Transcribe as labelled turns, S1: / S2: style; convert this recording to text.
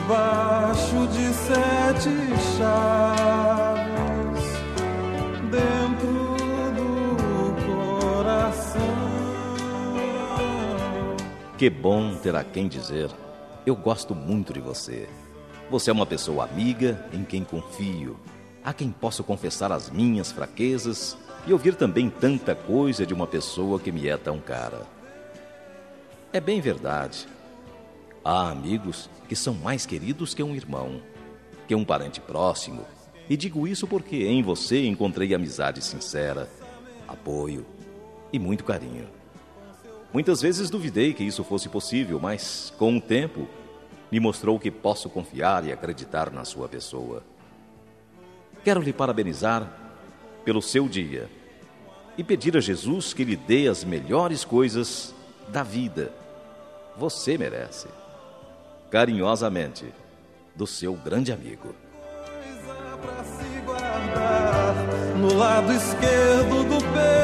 S1: debaixo de 7 chaves, dentro do coração.
S2: Que bom ter a quem dizer: eu gosto muito de você. Você é uma pessoa amiga em quem confio, a quem posso confessar as minhas fraquezas e ouvir também tanta coisa de uma pessoa que me é tão cara. É bem verdade. Há amigos que são mais queridos que um irmão, que um parente próximo, e digo isso porque em você encontrei amizade sincera, apoio e muito carinho. Muitas vezes duvidei que isso fosse possível, mas, com o tempo, me mostrou que posso confiar e acreditar na sua pessoa. Quero lhe parabenizar pelo seu dia e pedir a Jesus que lhe dê as melhores coisas da vida. Você merece. Carinhosamente, do seu grande amigo.
S1: Coisa pra se guardar no lado esquerdo do peito.